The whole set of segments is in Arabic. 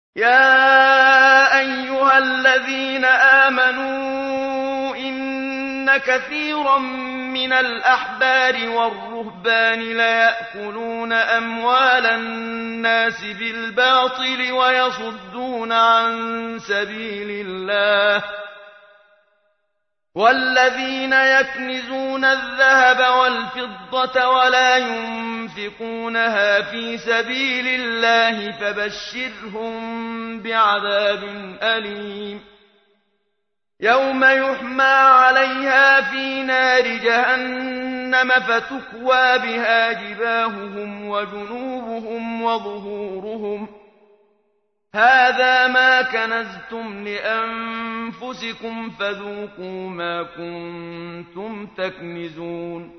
يَا أَيُّهَا الَّذِينَ آمَنُوا إِنَّ كَثِيرًا مِّنَ الْأَحْبَارِ وَالرُّهْبَانِ لَيَأْكُلُونَ أَمْوَالَ النَّاسِ بِالْبَاطِلِ وَيَصُدُّونَ عَن سَبِيلِ اللَّهِ ۗ وَالَّذِينَ يَكْنِزُونَ الذَّهَبَ وَالْفِضَّةَ وَلَا يُنفِقُونَهَا فِي سَبِيلِ اللَّهِ فَبَشِّرْهُم بِعَذَابٍ أَلِيمٍ يَوْمَ يُحْمَىٰ عَلَيْهَا فِي نَارِ جَهَنَّمَ فَتُكْوَىٰ بِهَا جِبَاهُهُمْ وَجُنُوبُهُمْ وَظُهُورُهُمْ ۖ هَٰذَا مَا كَنَزْتُمْ لِأَنفُسِكُمْ فَذُوقُوا مَا كُنتُمْ تَكْنِزُونَ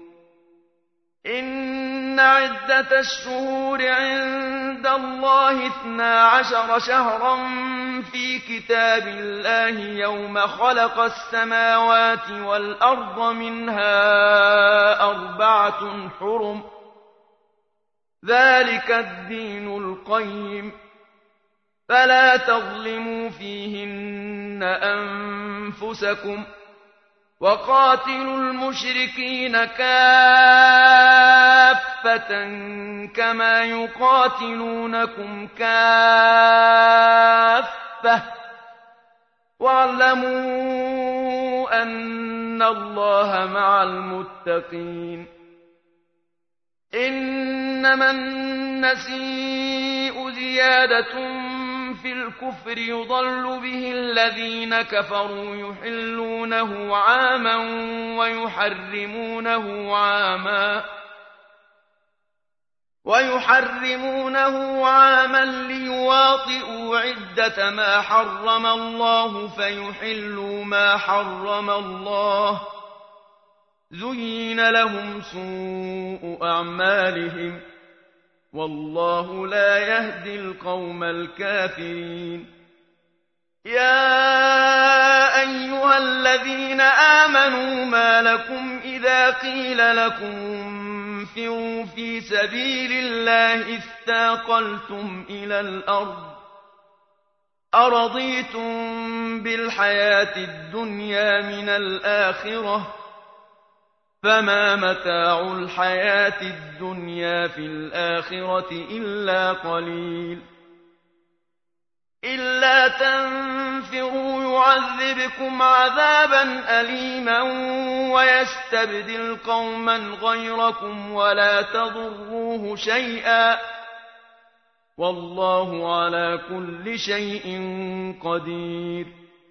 إِنَّ عِدَّةَ الشُّهُورِ عِندَ اللَّهِ 12 شَهْرًا فِي كِتَابِ اللَّهِ يَوْمَ خَلَقَ السَّمَاوَاتِ وَالْأَرْضَ مِنْهَا 4 حُرُمٌ ۚ ذَٰلِكَ الدِّينُ الْقَيِّمُ ۚ فَلَا تَظْلِمُوا فِيهِنَّ أَنفُسَكُمْ ۚ وَقَاتِلُوا الْمُشْرِكِينَ كَافَّةً كَمَا يُقَاتِلُونَكُمْ كَافَّةً ۚ وَاعْلَمُوا أَنَّ اللَّهَ مَعَ الْمُتَّقِينَ إِنَّمَا النَّسِيءُ زِيَادَةٌ في الكفر يضل به الذين كفروا يحلونه عاما ويحرمونه عاما ليواطئوا عدة ما حرم الله فيحلوا ما حرم الله زين لهم سوء أعمالهم والله لا يهدي القوم الكافرين يا أيها الذين آمنوا ما لكم إذا قيل لكم انفروا في سبيل الله اثاقلتم إلى الأرض أرضيتم بالحياة الدنيا من الآخرة فما متاع الحياة الدنيا في الآخرة إلا قليل إلا تنفروا يعذبكم عذابا أليما ويستبدل قوما غيركم ولا تضروه شيئا والله على كل شيء قدير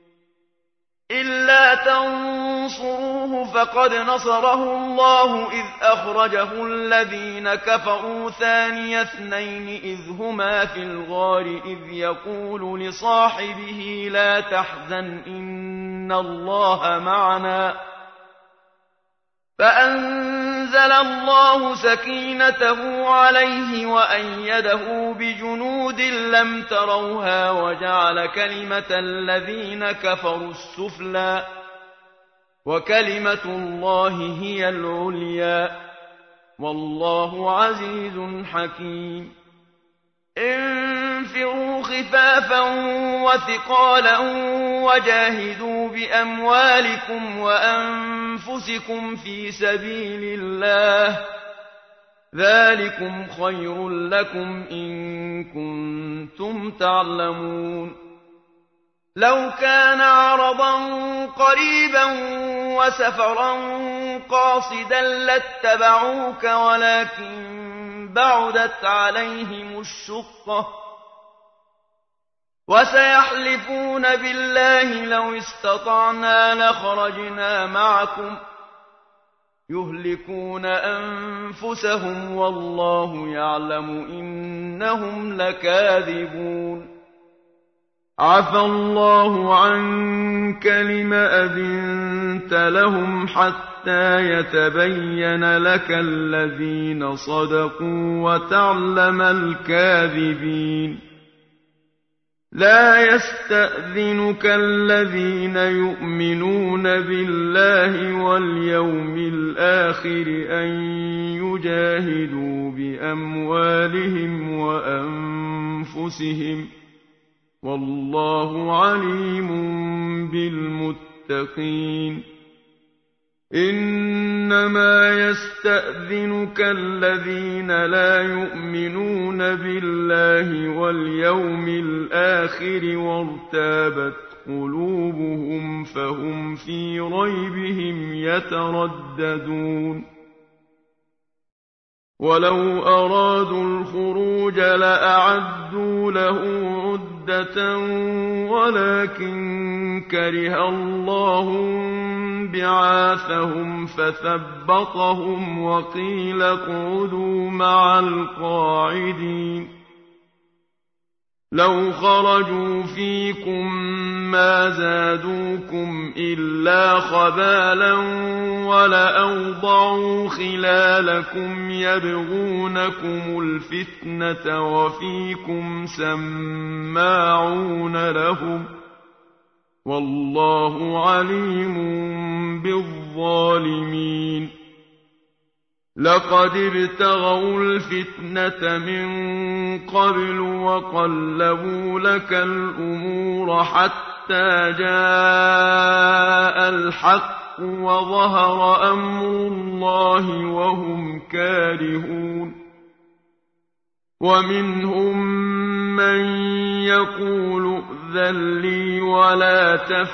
إلا تنصروه فقد نصره الله إذ أخرجه الذين كفروا ثاني اثنين إذ هما في الغار إذ يقول لصاحبه لا تحزن إن الله معنا فأنزل الله سكينته عليه وأيده بجنود لم تروها وجعل كلمة الذين كفروا السفلى وكلمة الله هي العليا والله عزيز حكيم انفروا خفافا وثقالا وجاهدوا بأموالكم وأنفسكم في سبيل الله ذلكم خير لكم إن كنتم تعلمون لو كان عرضا قريبا وسفرا قاصدا لاتبعوك ولكن بعدت عليهم الشقة وسيحلفون بالله لو استطعنا لخرجنا معكم يهلكون أنفسهم والله يعلم إنهم لكاذبون عفى الله عنك لم أذنت لهم حتى يتبين لك الذين صدقوا وتعلم الكاذبين لا يستأذنك الذين يؤمنون بالله واليوم الآخر أن يجاهدوا بأموالهم وأنفسهم والله عليم بالمتقين. إنما يستأذنك الذين لا يؤمنون بالله واليوم الآخر وارتابت قلوبهم فهم في ريبهم يترددون. ولو أرادوا الخروج لأعدوا له عدة ولكن كره الله بعاثهم فثبطهم وقيل اقعدوا مع القاعدين. لو خرجوا فيكم ما زادوكم إلا خبالا ولأوضعوا خلالكم يبغونكم الفتنة وفيكم سماعون لهم والله عليم بالظالمين. لقد ابتغوا الفتنة من قبل وقلبوا لك الأمور حتى جاء الحق وظهر أمر الله وهم كارهون. ومنهم من يقول ائذن لي ولا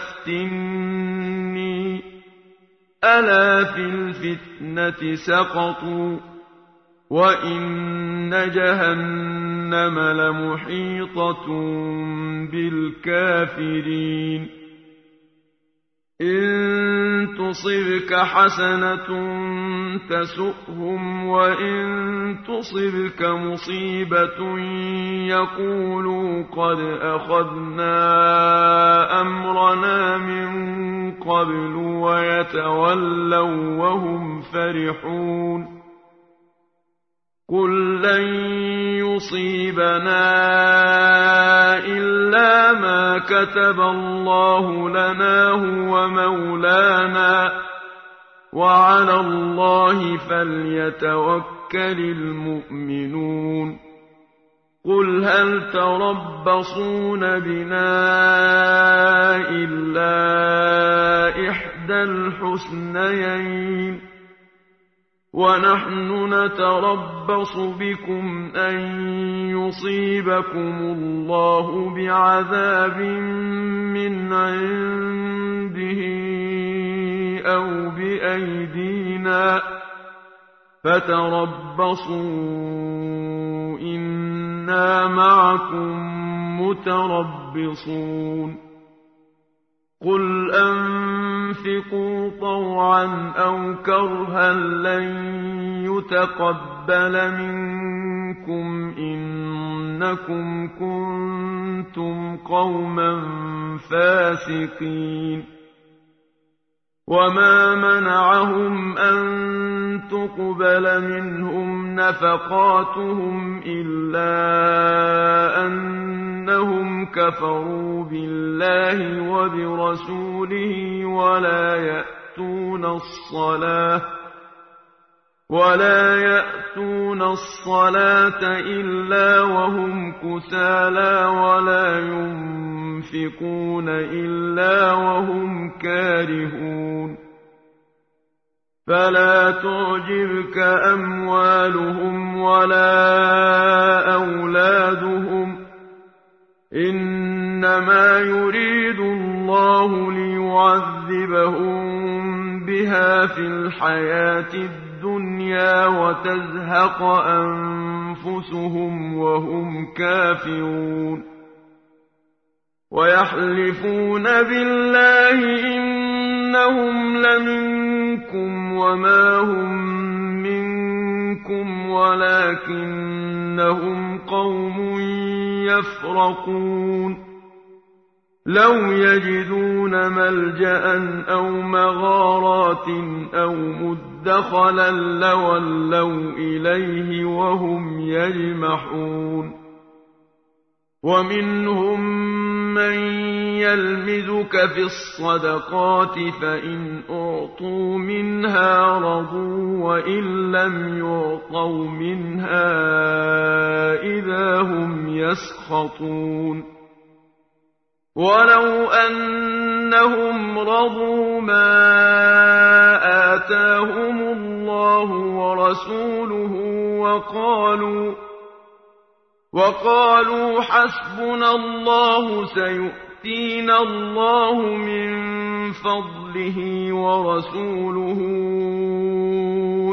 تفتني ألا في الفتنة سقطوا وإن جهنم لمحيطة بالكافرين. إن تصبك حسنة تسؤهم وإن تصبك مصيبة يقولوا قد أخذنا أمرنا من قبل ويتولوا وهم فرحون. قل لن يصيبنا إلا ما كتب الله لنا هو مولانا وعلى الله فليتوكل المؤمنون. قل هل تربصون بنا إلا إحدى الحسنيين ونحن نتربص بكم أن يصيبكم الله بعذاب من عنده أو بأيدينا فتربصوا إنا معكم متربصون. قل أنفقوا طوعا أو كرها لن يتقبل منكم إنكم كنتم قوما فاسقين. وما منعهم أن تقبل منهم نفقاتهم إلا أنهم كفروا بالله وبرسوله ولا يأتون الصلاة إلا وهم كسالى ولا ينفقون إلا وهم كارهون. فلا تعجبك أموالهم ولا أولادهم إنما يريد الله ليعذبهم بها في الحياة الدنيا وتزهق أنفسهم وهم كافرون. ويحلفون بالله إنهم لمنكم وما هم منكم ولكنهم قوم يفرقون. لو يجدون ملجأ أو مغارات أو مدخلا لولوا إليه وهم يجمحون. ومنهم من يلمزك في الصدقات فإن أعطوا منها رضوا وإن لم يعطوا منها إذا هم يسخطون. ولو أنهم رضوا ما آتاهم الله ورسوله وقالوا حسبنا الله سيؤتينا الله من فضله ورسوله